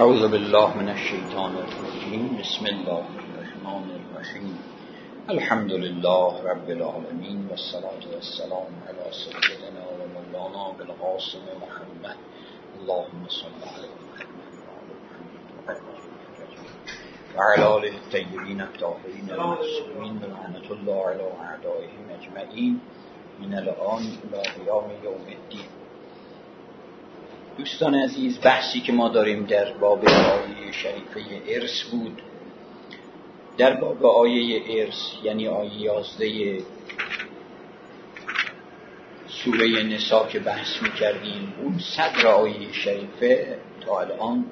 اعوذ بالله من الشیطان الرجیم. بسم الله الرحمن الرحیم. الحمد لله رب العالمین و الصلاة والسلام علی سیدنا و مولانا بالقاسم محمد. اللهم صل علی محمد و علی آله الطیبین الطاهرین المعصومین ولعنة الله علی اعدائهم اجمعین من الآن الی قیام یوم الدین. دوستان عزیز، بحثی که ما داریم در باب آیه شریفه ارث بود. در باب آیه ارث یعنی آیه 11 سوره نساء که بحث می‌کردیم، اون صدر آیه شریفه تا الان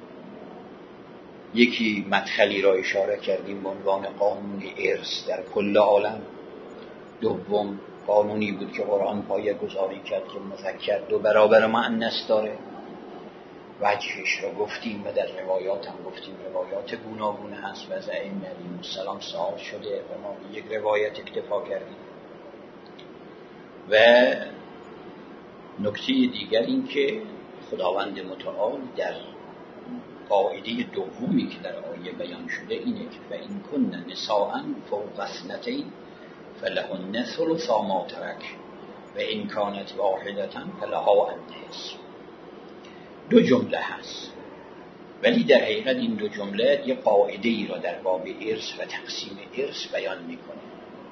یکی مدخلی را اشاره کردیم به عنوان قانون ارث در کل عالم. دوم قانونی بود که قرآن پایه‌گذاری کرد که مذکر 2 برابر مؤنث داره. وجهش را گفتیم و در روایات هم گفتیم روایات گوناگون هست و از ائمه علیهم السلام سوال شده و ما به یک روایت اکتفا کردیم. و نکته دیگر این که خداوند متعال در قاعده دومی که در آیه بیان شده اینه که فإن کن نساء فوق اثنتین فلهن ثلث ما ترک و ان کانت واحدة فلها النصف. 2 جمله هست، ولی در حقیقت این 2 جمله یه قاعده ای را در باب ارث و تقسیم ارث بیان میکنه.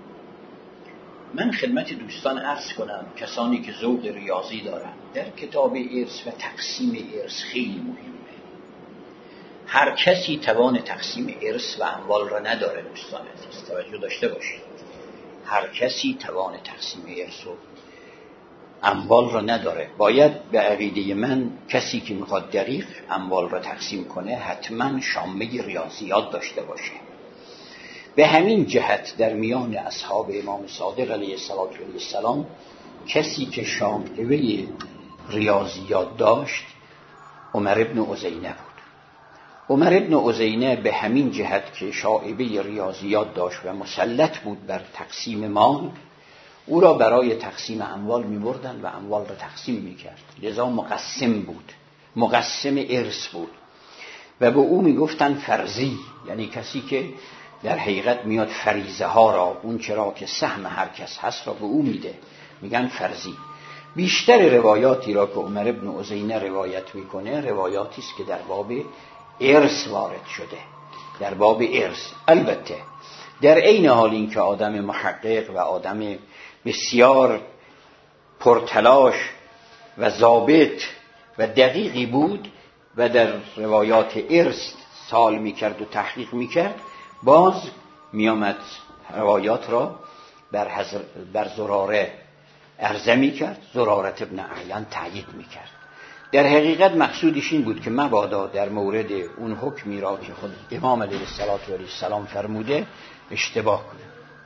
من خدمت دوستان عرض کنم، کسانی که ذوق ریاضی دارن، در کتاب ارث و تقسیم ارث خیلی مهمه. هر کسی توان تقسیم ارث و اموال را نداره. دوستان عزیز توجه داشته باشید، هر کسی توان تقسیم ارث و اموال را نداره. باید به عقیده من کسی که میخواد دقیق اموال را تقسیم کنه حتما شامه ریاضیات داشته باشه. به همین جهت در میان اصحاب امام صادق علیه السلام کسی که شامه ریاضیات داشت عمر ابن عزینه بود. عمر ابن عزینه به همین جهت که شائبه ریاضیات داشت و مسلط بود بر تقسیم مال، او را برای تقسیم اموال می‌بردن و اموال را تقسیم می‌کرد. لذا مقسم بود، مقسم ارث بود و به او میگفتن فرضی، یعنی کسی که در حقیقت میاد فریضه ها را، اون چرا که سهم هر کس هست را به او میده، میگن فرضی. بیشتر روایاتی را که عمر ابن عزینه روایت میکنه روایاتی است که در باب ارث وارد شده، در باب ارث. البته در عین حال این که آدم محقق و آدم بسیار پرتلاش و ضابط و دقیقی بود و در روایات ارث سال میکرد و تحقیق میکرد، باز میامد روایات را بر زراره عرضه میکرد، زرارت ابن اعین تأیید میکرد. در حقیقت مقصودش این بود که مبادا در مورد اون حکمی را که خود امام علیه السلام فرموده اشتباه کنه.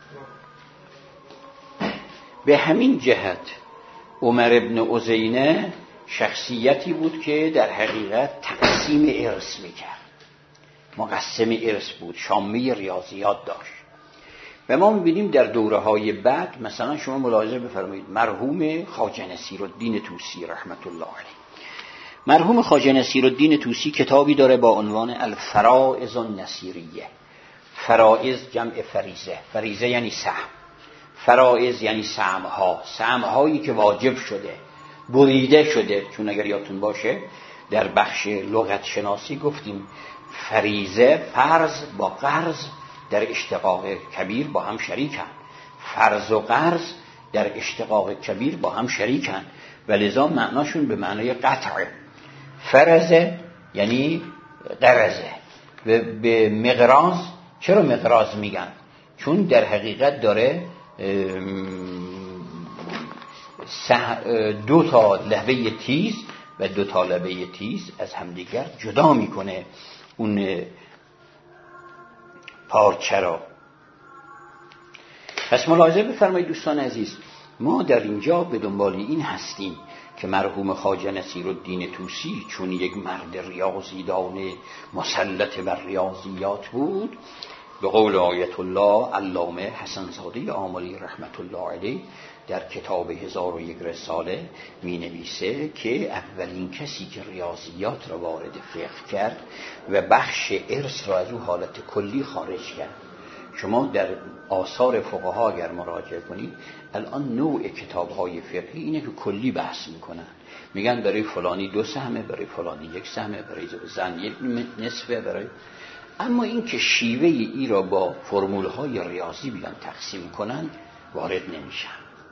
به همین جهت عمر ابن عزینه شخصیتی بود که در حقیقت تقسیم ارث میکرد، مقسم ارث بود، شامه ریاضیات داشت. و ما میبینیم در دوره‌های بعد، مثلا شما ملاحظه بفرمایید مرحوم خواجه نصیرالدین طوسی رحمت الله علیه، مرحوم خواجه نصیرالدین طوسی کتابی داره با عنوان الفرائض النصیریه. فرائض جمع فریضه، فریضه یعنی سهم، فرائض یعنی سهم‌ها، سهم‌هایی که واجب شده، بریده شده. چون اگر یادتون باشه در بخش لغت شناسی گفتیم فریضه، فرض با قرض در اشتقاق کبیر با هم شریکن، فرض و قرض در اشتقاق کبیر با هم شریکن و لذا معناشون به معنای قطع. فرضه یعنی قرضه. و به مقراض، چرا مقراض میگن؟ چون در حقیقت داره 2 تا لبه تیز و 2 تا لبه تیز از همدیگر جدا میکنه اون پارچه را. پس ملاحظه بفرمایید دوستان عزیز، ما در اینجا به دنبال این هستیم که مرحوم خواجه نصیرالدین طوسی چون یک مرد ریاضیدان مسلط بر ریاضیات بود، به قول آیت الله علامه حسن زاده آملی رحمت الله علیه در کتاب 1001 رساله می نویسه که اولین کسی که ریاضیات را وارد فقه کرد و بخش ارث را از او حالت کلی خارج کرد. شما در آثار فقها اگر مراجعه کنید الان نوع کتاب‌های فقهی اینه که کلی بحث میکنن، میگن برای فلانی 2 سهمه، برای فلانی 1 سهمه، برای زن 1 نصفه، برای، اما این که شیوه ای را با فرمول‌های ریاضی بیان تقسیم کنن وارد نمیشن.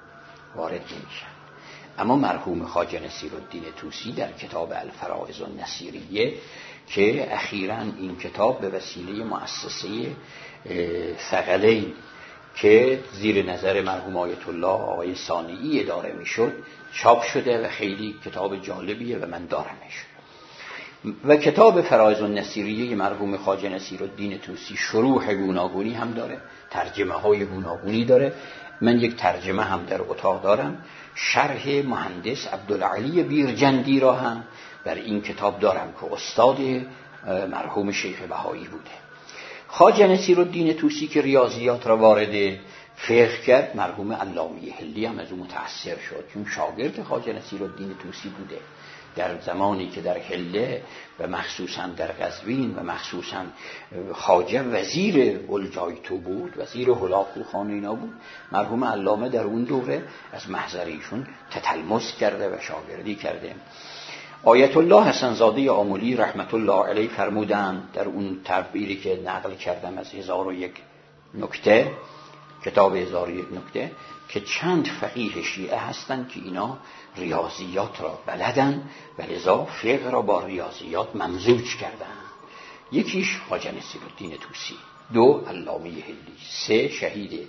اما مرحوم خواجه نصیرالدین طوسی در کتاب الفرائض النصیریه که اخیراً این کتاب به وسیله مؤسسه ثقلین که زیر نظر مرحوم آیت الله آقای صانعی اداره میشد چاپ شده و خیلی کتاب جالبیه و من دارمش. و کتاب فرائض النصیریه مرحوم خواجه نصیرالدین طوسی شروح گوناگونی هم داره، ترجمه های گوناگونی داره. من یک ترجمه هم در اتاق دارم، شرح مهندس عبدالعلی بیرجندی را هم بر این کتاب دارم که استاد مرحوم شیخ بهایی بوده. خواجه نصیرالدین طوسی که ریاضیات را وارد فقه کرد، مرحوم علامه حلی هم از او متأثر شد، چون شاگرد خواجه نصیرالدین طوسی بوده. در زمانی که در حله و مخصوصا در قزوین و مخصوصا خواجه وزیر الجایتو بود، وزیر هلاکوخان اینا بود، مرحوم علامه در اون دوره از محضر ایشون تتلمس کرده و شاگردی کرده. آیت الله حسن زاده آملی رحمت الله علیه فرمودند در اون تعبیری که نقل کردم از 1001 نکته، کتاب 1001 نکته، که چند فقیه شیعه هستند که اینا ریاضیات را بلدن و لذا فقه را با ریاضیات ممزوج کردن. یکیش خواجه نصیرالدین طوسی، 2 علامه حلی، 3 شهید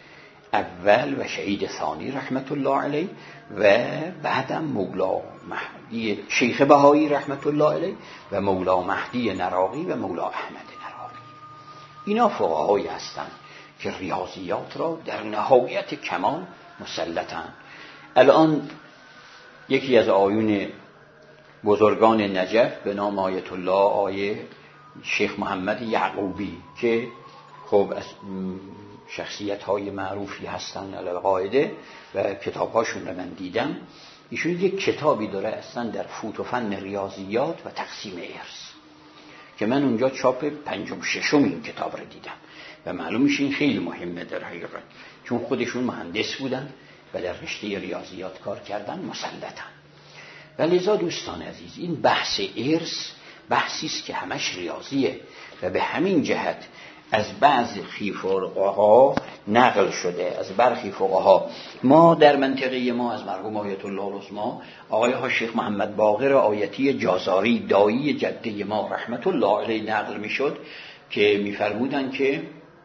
اول و شهید ثانی رحمت الله علیه و بعدم مولا مهدی شیخ بهایی رحمت الله علیه و مولا مهدی نراقی و مولا احمد نراقی. اینا فقهایی هستند که ریاضیات را در نهایت کمال مسلطن. الان یکی از آیون بزرگان نجف به نام آیت الله آیه شیخ محمد یعقوبی که خب از شخصیت‌های معروفی هستن علی القاعده و کتاب‌هاشون رو من دیدم، ایشون یک کتابی داره اصلا در فوت و فن ریاضیات و تقسیم ارث که من اونجا چاپ 5م 6م این کتاب رو دیدم و معلوم میشه این خیلی مهمه در حقیقت، چون خودشون مهندس بودن و در رشته ریاضیات کار کردن، مسلطن. و لذا دوستان عزیز این بحث ارث بحثی است که همش ریاضیه و به همین جهت از بعضی فقها نقل شده، از برخی فقها. ما در منطقه ما از مرحوم آیت الله العظما آقای شیخ محمد باقر آیتی جازاری دایی جده ما رحمت الله علیه نقل میشد که میفرمودن که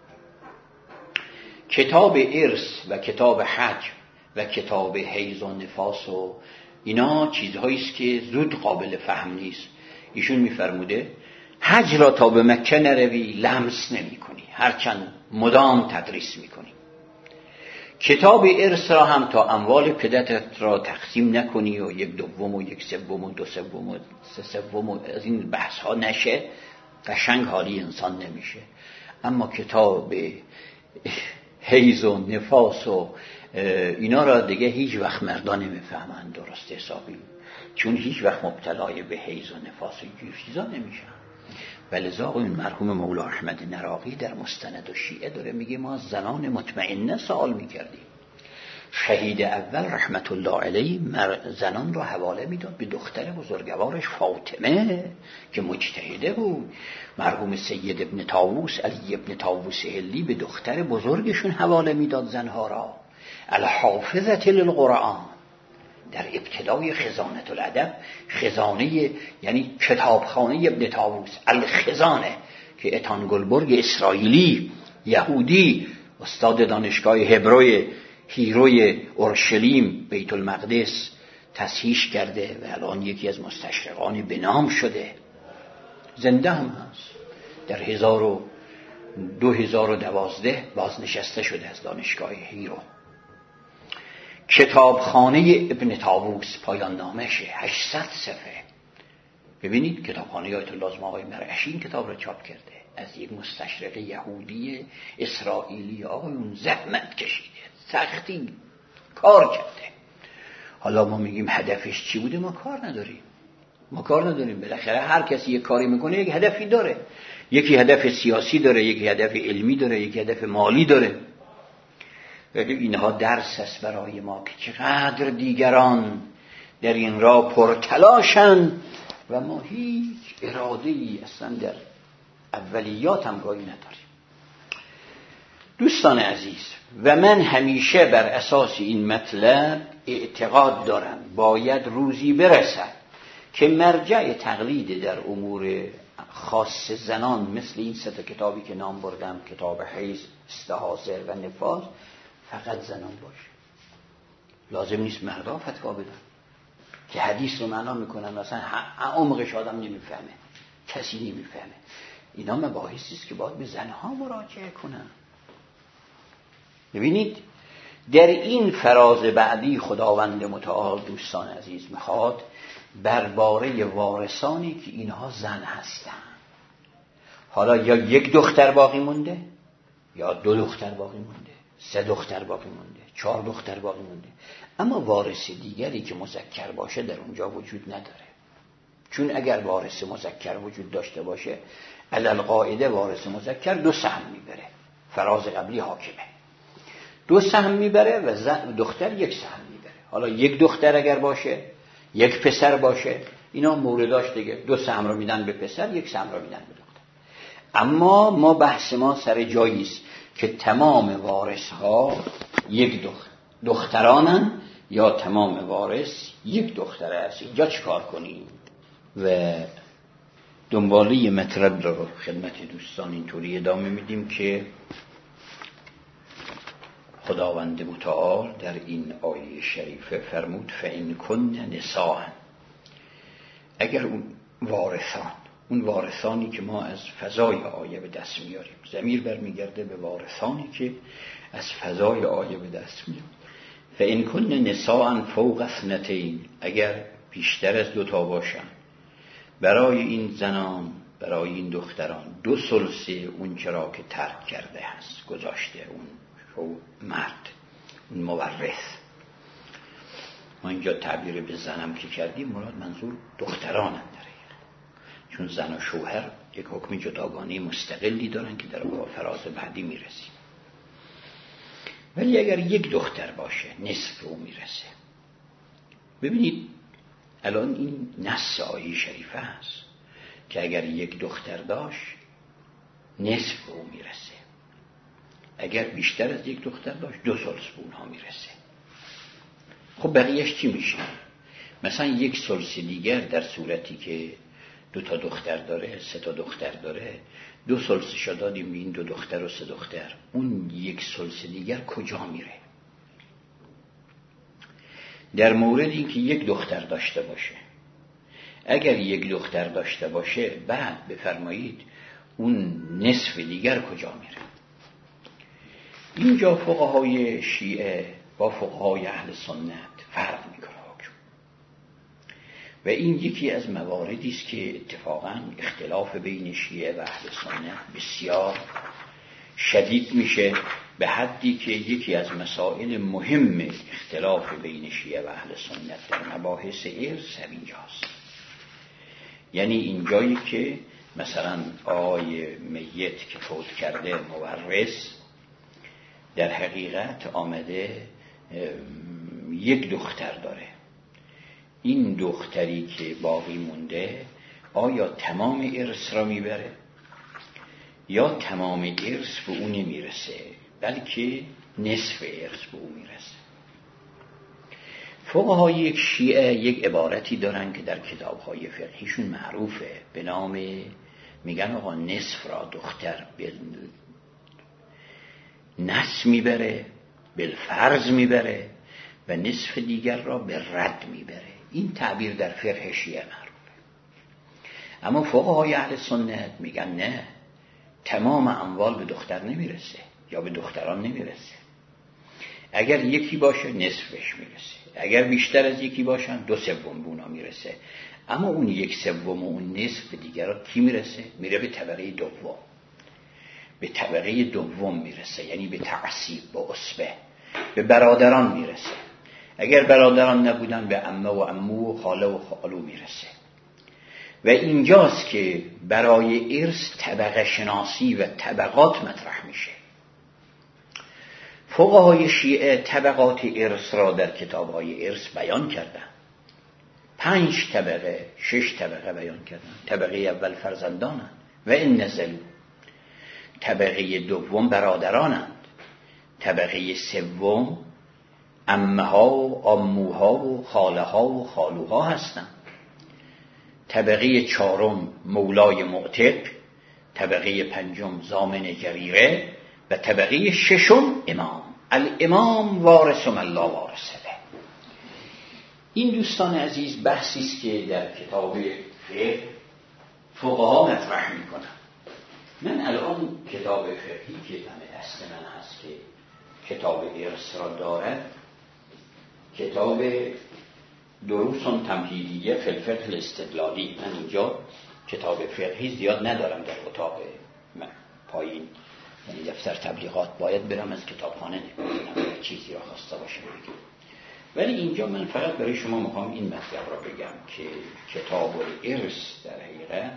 کتاب ارث و کتاب حج و کتاب حیض و نفاس و اینا چیزهایی است که زود قابل فهم نیست. ایشون میفرموده حج را تا به مکه نروی لمس نمی کنی، هرچند مدام تدریس می کنی. کتاب ارث را هم تا اموال پدرت را تقسیم نکنی و 1/2 و 1/3 و 2/3 و 3/3 از این بحث ها نشه، قشنگ حالی انسان نمیشه. اما کتاب حیض و نفاس و اینا را دیگه هیچ وقت مردان نمیفهمن درست حسابی، چون هیچ وقت مبتلای به حیض و نفاس و این چیزا نمیشن. ولذا این مرحوم مولا احمد نراقی در مستند و شیعه داره میگه ما زنان مطمئنه سوال میکردیم. شهید اول رحمت الله علیه زنان را حواله میداد به دختر بزرگوارش فاطمه که مجتهده بود. مرحوم سید ابن طاووس علی ابن طاووس حلی به دختر بزرگشون حواله میداد زنها را. الحافظه للقرآن در ابتدای خزانه الادب، خزانه یعنی کتابخانه ابن طاووس، الخزانه که اتان گلبرگ اسرائیلی یهودی استاد دانشگاه هبروی هیروی اورشلیم بیت المقدس تصحیح کرده و الان یکی از مستشرقان به نام شده، زنده هم هست. در 2012 بازنشسته شده از دانشگاه هیرو. کتابخانه ابن طاووس پایان نامشه 800 صفحه ببینید کتابخانه آیت الله آقای مرعشی این کتاب را چاپ کرده، از یک مستشرق یهودی اسرائیلی. آقایون زحمت کشیده، سختی کار کرده. حالا ما میگیم هدفش چی بوده؟ ما کار نداریم. بالاخره هر کسی یک کاری میکنه یک هدفی داره، یکی هدف سیاسی داره، یکی هدف علمی داره، یکی هدف مالی داره. ولی اینها درس است برای ما که چقدر دیگران در این راه پرتلاشن و ما هیچ اراده‌ای اصلا در اولیات هم گاهی نداریم. دوستان عزیز، و من همیشه بر اساس این مطلب اعتقاد دارم باید روزی برسد که مرجع تقلید در امور خاص زنان مثل این 3 کتابی که نام بردم، کتاب حیض، استحاضه و نفاس، فقط زنان باشه. لازم نیست مردها فتوا بدن که حدیث رو معنا میکنن مثلا عمقش آدم نمیفهمه، کسی نمیفهمه. اینا مباحثی است که باید به زنها مراجعه کنن. ببینید در این فراز بعدی خداوند متعال دوستان عزیز میخواد برباره وارثانی که اینها زن هستن، حالا یا یک دختر باقی مونده، یا 2 دختر باقی مونده، 3 دختر باقی مونده، 4 دختر باقی مونده، اما وارث دیگری که مذکر باشه در اونجا وجود نداره. چون اگر وارث مذکر وجود داشته باشه، علل قاعده وارث مذکر 2 سهم میبره، فراز قبلی حاکمه، 2 سهم میبره و دختر 1 سهم میبره. حالا یک دختر اگر باشه، یک پسر باشه، اینا مورداش دیگه 2 سهم رو میدن به پسر، 1 سهم رو میدن به دختر. اما ما بحث ما سر جایی است که تمام وارث ها یک دخترانن یا تمام وارث یک دختر است. اینجا چیکار کنیم؟ و دنباله مطلب رو خدمت دوستان اینطوری ادامه میدیم که خداوند متعال در این آیه شریفه فرمود فإن کن نساء، اگر اون وارثانی که ما از فضای آیه به دست میاریم، ضمیر برمیگرده به وارثانی که از فضای آیه به دست میاریم. فإن کن نساء فوق 2، اگر بیشتر از 2 تا باشن، برای این زنان، برای این دختران 2/3 اون چرا که ترک کرده هست، گذاشته اون مرد، اون مورث. ما اینجا تعبیر به زنم که کردیم مراد منظور دختران هم داره، چون زن و شوهر یک حکم جداگانه مستقلی دارن که در فراز بعدی میرسیم. ولی اگر یک دختر باشه نصف او میرسه. ببینید الان این نص آیه شریفه است که اگر یک دختر داشت نصف او میرسه، اگر بیشتر از یک دختر داشت 2/3 به اونها میرسه. خب بقیهش چی میشه؟ مثلا 1/3 دیگر در صورتی که 2 تا دختر داره، 3 تا دختر داره، 2/3 دادیم به این 2 دختر و 3 دختر، اون 1/3 دیگر کجا میره؟ در مورد این که یک دختر داشته باشه، اگر یک دختر داشته باشه بعد بفرمایید اون نصف دیگر کجا میره؟ اینجا فقهای شیعه با فقهای اهل سنت فرق میکنه حکم، و این یکی از مواردی است که اتفاقا اختلاف بین شیعه و اهل سنت بسیار شدید میشه، به حدی که یکی از مسائل مهم اختلاف بین شیعه و اهل سنت در مباحث ارث اینجاست. یعنی اینجایی که مثلا آقای میت که فوت کرده مورث در حقیقت آمده 1 دختر داره، این دختری که باقی مونده آیا تمام ارث را میبره یا تمام ارث به اون نمیرسه بلکه نصف ارث به اون میرسه؟ فقهای یک شیعه یک عبارتی دارن که در کتابهای فقهیشون معروفه به نام، میگن آقا نصف را دختر نصف میبره، بالفرض میبره و نصف دیگر را به رد میبره. این تعبیر در فقه شیعه معروفه. اما فقهای اهل سنت میگن نه، تمام اموال به دختر نمیرسه یا به دختران نمیرسه. اگر یکی باشه نصفش میرسه، اگر بیشتر از یکی باشن 2/3 اونا میرسه. اما اون 1/3 و اون نصف دیگر کی میرسه؟ میره به طبقه دوم. به طبقه دوم میرسه، یعنی به تعصیب، به عصبه، به برادران میرسه. اگر برادران نبودن به عمه و عمو و خاله و خالو میرسه. و اینجاست که برای ارث طبقه شناسی و طبقات مطرح میشه. فقهای شیعه طبقات ارث را در کتاب‌های ارث بیان کردن. 5 طبقه 6 طبقه بیان کردن. طبقه اول فرزندانند و این نزلو. طبقه دوم برادرانند. طبقه سوم عمه ها و عموها و خاله ها و خالوها هستند. طبقه چهارم مولای معتق، طبقه پنجم ضامن جریره و طبقه ششم امام. الامام وارث من لا وارث له. این دوستان عزیز بحثی است که در کتاب فقه فقها مطرح میکنن. من الان کتاب فقهی که دم دست من هست که کتاب ارث را دارد، کتاب دروس تمهیدیه فی الفقه الاستدلالی. من اینجا کتاب فقهی زیاد ندارم در اتاق من پایین، یعنی دفتر تبلیغات باید برم از کتابخانه نمیدونم چیزی را خواسته باشم بگم. ولی اینجا من فقط برای شما میخوام این مطلب را بگم که کتاب ارث در حقیقت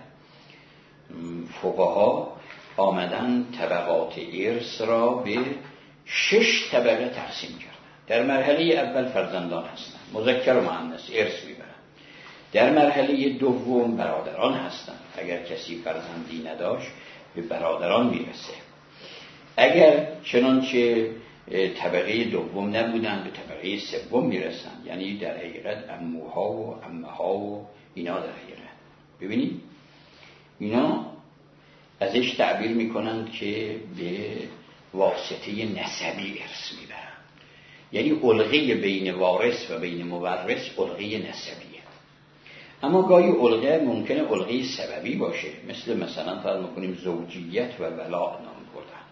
فقها آمدن طبقات ارث را به 6 طبقه تقسیم کردن. در مرحله اول فرزندان هستند، مذکر و مؤنث ارث میبرند. در مرحله دوم برادران هستند، اگر کسی فرزندی نداشت به برادران میرسه. اگر چنانچه طبقه دوم نبودن به طبقه سوم میرسن، یعنی در حقیقت عموها و عمه‌ها و اینا. در حقیقت ببینید اینا ازش تعبیر میکنند که به واسطه نسبی ارث میبرن، یعنی علقه بین وارث و بین مورث علقه نسبیه. اما گاهی علقه ممکنه علقه سببی باشه، مثلا فرض میکنیم زوجیت و ولا نام بردن.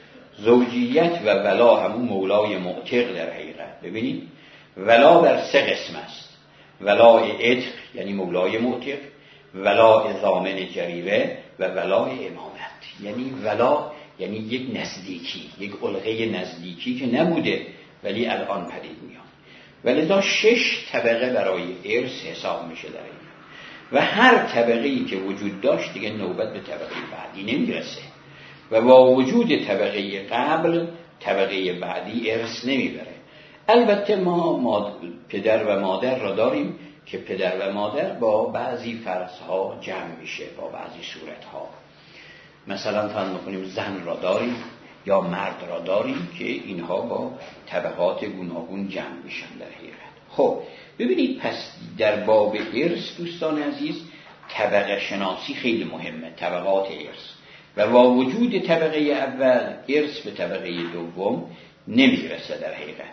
زوجیت و ولا همون مولای معتق در حقیقت. ببینید ولا بر 3 قسم است: ولای عتق یعنی مولای معتق، ولای ضامن جریره و ولای امامت. یعنی ولا یعنی یک نزدیکی، یک علقه نزدیکی که نبوده ولی الان پدید میاد. ولذا 6 طبقه برای ارث حساب میشه در این. و هر طبقه‌ای که وجود داشت دیگه نوبت به طبقه بعدی نمیرسه و با وجود طبقه قبل طبقه بعدی ارث نمیبره. البته ما پدر و مادر را داریم که پدر و مادر با بعضی فرضها جمع میشه، با بعضی صورتها. مثلا فرض می‌کنیم زن را داریم یا مرد را داریم که اینها با طبقات گوناگون جمع میشن در حقیقت. خب ببینید پس در باب ارث دوستان عزیز طبقه شناسی خیلی مهمه، طبقات ارث. و با وجود طبقه اول ارث به طبقه دوم نمیرسه در حقیقت.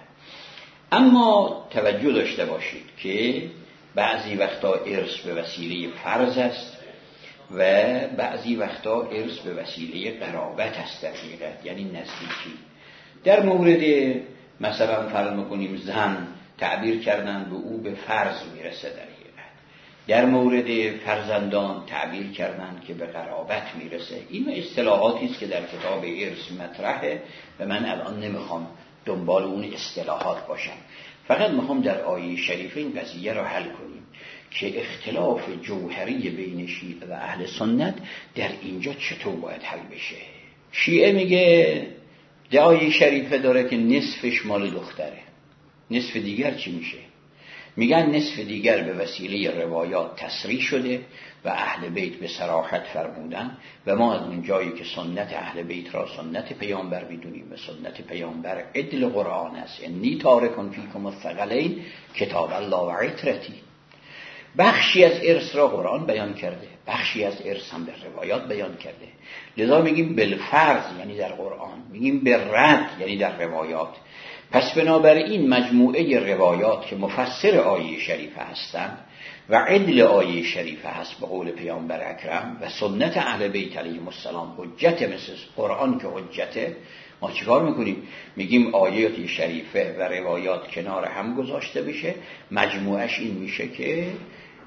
اما توجه داشته باشید که بعضی وقتا ارث به وسیله فرض است و بعضی وقتا ارث به وسیله قرابت است در حقیقت، یعنی نزدیکی. در مورد مثلا فرض می‌کنیم زن تعبیر کردن به او به فرض میرسه در حقیقت. در مورد فرزندان تعبیر کردن که به قرابت میرسه. این اصطلاحاتی است که در کتاب ارث مطرحه و من الان نمیخوام دنبال اون اصطلاحات باشم. فقط میخوام در آیه شریفه این قضیه را حل کنیم که اختلاف جوهری بین شیعه و اهل سنت در اینجا چطور باید حل بشه. شیعه میگه در آیه شریفه داره که نصفش مال دختره. نصف دیگر چی میشه؟ میگن نصف دیگر به وسیله روایات تصریح شده و اهل بیت به صراحت فرمودن و ما از اون جایی که سنت اهل بیت را سنت پیامبر میدونیم و سنت پیامبر عدل قرآن است، انی تارکن فیکم الثقلین کتاب الله و عترتی. بخشی از ارث را قرآن بیان کرده، بخشی از ارث هم به روایات بیان کرده. لذا میگیم بالفرض یعنی در قرآن، میگیم بالرد یعنی در روایات. پس بنابراین مجموعه روایات که مفسر آیه شریفه هستند و عدل آیه شریفه هست به قول پیامبر اکرم و سنت اهل بیت علیهم السلام حجت مثل قرآن که حجته، ما چیکار میکنیم؟ میگیم آیه شریفه و روایات کنار هم گذاشته بشه، مجموعش این میشه که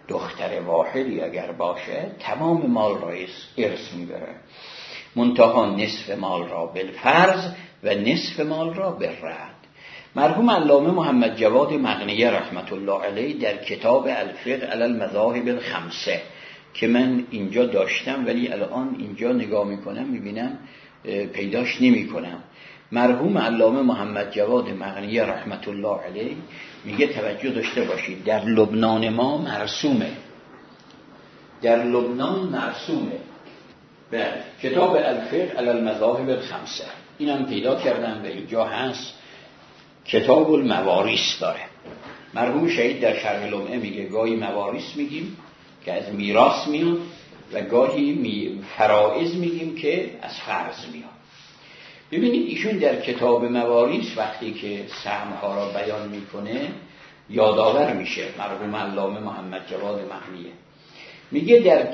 دختر واحدی اگر باشه تمام مال را ارث میبره، منتها نصف مال را بالفرض و نصف مال را بالرد. مرحوم علامه محمد جواد مغنیه رحمت الله علیه در کتاب الفقه علی المذاهب الخمسه که من اینجا داشتم ولی الان اینجا نگاه میکنم میبینم پیداش نمیکنم، مرحوم علامه محمد جواد مغنیه رحمت الله علیه میگه توجه داشته باشید در لبنان ما مرسومه، در لبنان مرسومه. به کتاب الفقه علی المذاهب الخمسه اینم پیدا کردم و اینجا هست، کتاب المواریث داره. مرحوم شهید در شرح لمعه میگه گاهی مواریث میگیم که از میراث میاد و گاهی فرائض میگیم که از فرض میاد. ببینید ایشون در کتاب مواریث وقتی که سهم‌ها را بیان میکنه یادآور میشه. مرحوم علامه محمد جواد مغنیه میگه در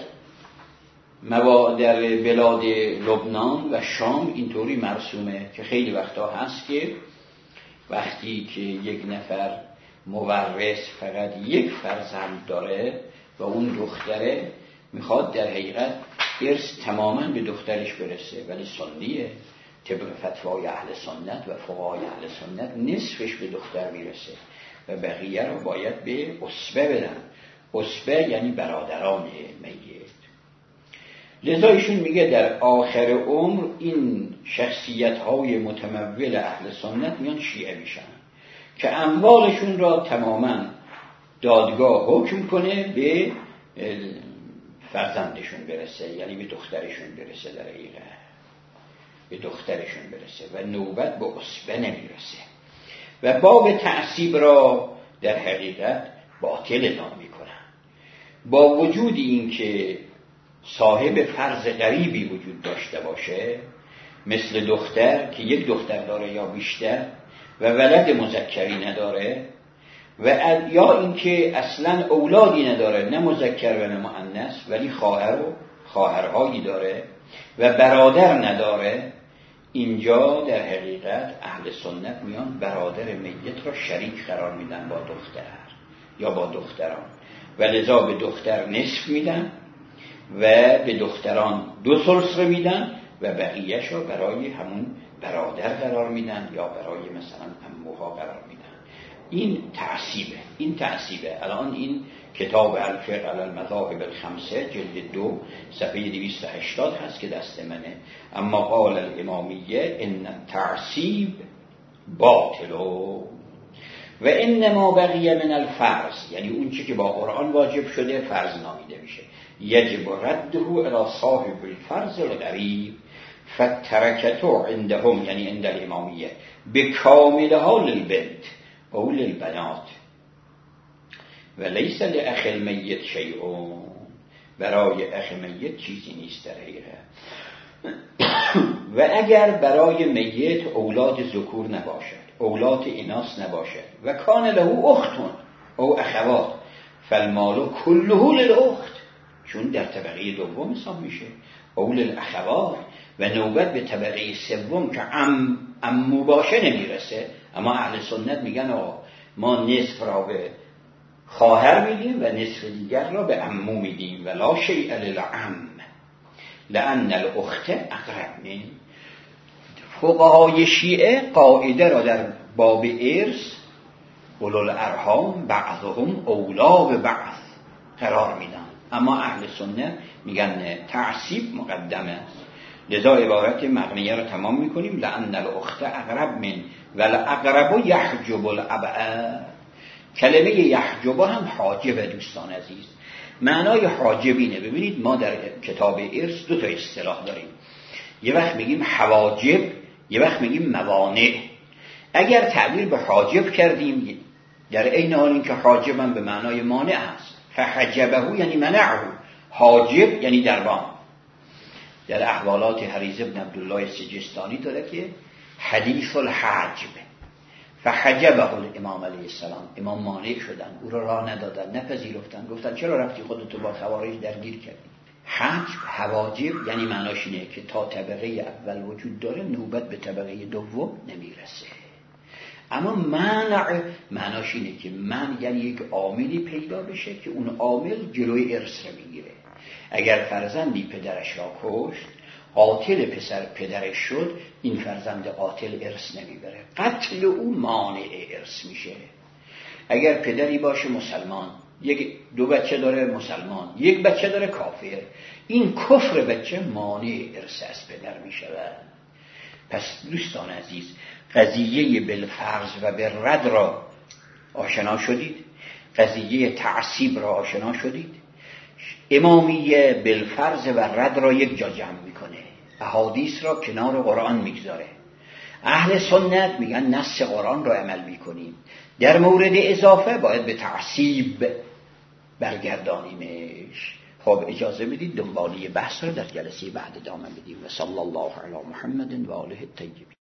بلاد لبنان و شام اینطوری مرسومه که خیلی وقتا هست که وقتی که یک نفر مورث فقط یک فرزند داره و اون دختره میخواد در حقیقت ارث تماما به دخترش برسه، ولی سنیه طبق فتوای اهل سنت و فقهای اهل سنت نصفش به دختر میرسه و بقیه رو باید به عصبه بدن. عصبه یعنی برادران میت. لذا ایشون میگه در آخر عمر این شخصیت های متمول اهل سنت میان شیعه میشن که اموالشون را تماما دادگاه حکم کنه به فرزندشون برسه، یعنی به دخترشون برسه، در حقیقت به دخترشون برسه و نوبت به عصبه نمیرسه و باب تعصیب را در حقیقت باطل اعلام میکنن. با وجود این که صاحب فرض غریبی وجود داشته باشه مثل دختر که یک دختر داره یا بیشتر و ولد مذکری نداره و یا اینکه اصلا اولادی نداره، نه مذکر و نه مؤنث، ولی خواهر و خواهرهایی داره و برادر نداره، اینجا در حقیقت اهل سنت میان برادر میت را شریک قرار میدن با دختر یا با دختران و لذا به دختر نصف میدن و به دختران 2/3 میدن و بقیه‌اش رو برای همون برادر قرار میدن یا برای مثلا عموها قرار میدن. این تعصیبه. الان این کتاب الفقه علی المذاهب الخمسه جلد 2 صفحه 280 هست که دست منه. اما قال الامامیه ان التعصیب باطل و انما بقیه من الفرض، یعنی اون چی که با قرآن واجب شده فرض نامیده میشه، یجب رده الی صاحب الفرض الغریب فترکته عندهم، یعنی عند الامامیه به کاملها للبنت او للبنات و لیس لاخ المیت شیء، برای اخ میت چیزی نیست در حقیقت. و اگر برای میت اولاد ذکور نباشد، اولاد اناث نباشد و کان له اخت او اخوات فالمال كله للاخت، چون در طبقه دوم حساب میشه، او للاخوات و نوبت به طبقه سوم که عمو باشه نمیرسه. اما اهل سنت میگن آقا ما نصف را به خواهر میدیم و نصف دیگر را به عمو میدیم ولا شیء للعم لان الاخت اقرب من. فقهای شیعه قاعده را در باب ارث اولو الارحام بعضهم اولا به بعض قرار میدن، اما اهل سنت میگن تعصیب مقدم است. لذا عبارت مغنیه را تمام میکنیم لان الاخت اقرب من والاقرب یحجب الابعد. کلمه یحجب هم حاجب دوستان عزیز، معنای حاجبینه. ببینید ما در کتاب ارث 2 اصطلاح داریم، یه وقت میگیم حواجب، یه وقت میگیم موانع. اگر تعبیر به حاجب کردیم در عین حال این که حاجب هم به معنای مانع است، فحجبه یعنی منعه، حاجب یعنی دربان. در احوالات حریز ابن عبدالله سجستانی داره که حدیث الحجب فحجبه الامام علیه السلام، امام مانع شدن، او را راه ندادن، نپذیرفتن، گفتن چرا رفتی خودتو با خوارج درگیر کردی. حجب حواجب یعنی معناش اینه که تا طبقه اول وجود داره نوبت به طبقه دوم نمیرسه. اما معناش اینه که من یعنی یک عاملی پیدا بشه که اون عامل جلوی ارث رو میگیره. اگر فرزندی پدرش را کشت، قاتل پدرش شد، این فرزند قاتل ارث نمیبره، قتل او مانع ارث میشه. اگر پدری باشه مسلمان، دو بچه داره مسلمان، یک بچه داره کافر، این کفر بچه مانع ارث از پدر میشود. پس دوستان عزیز، قضیه بالفرض و بالرد را آشنا شدید، قضیه تعصیب را آشنا شدید. امامیه بالفرض و رد را یک جا جمع میکنه، احادیث را کنار قرآن میگذاره. اهل سنت میگن نص قرآن را عمل میکنیم، در مورد اضافه باید به تعصیب برگردانیمش. خب اجازه بدید دنبالی بحث را در جلسه بعد ادامه بدیم. و صلی الله علی محمد و آله الطیبین.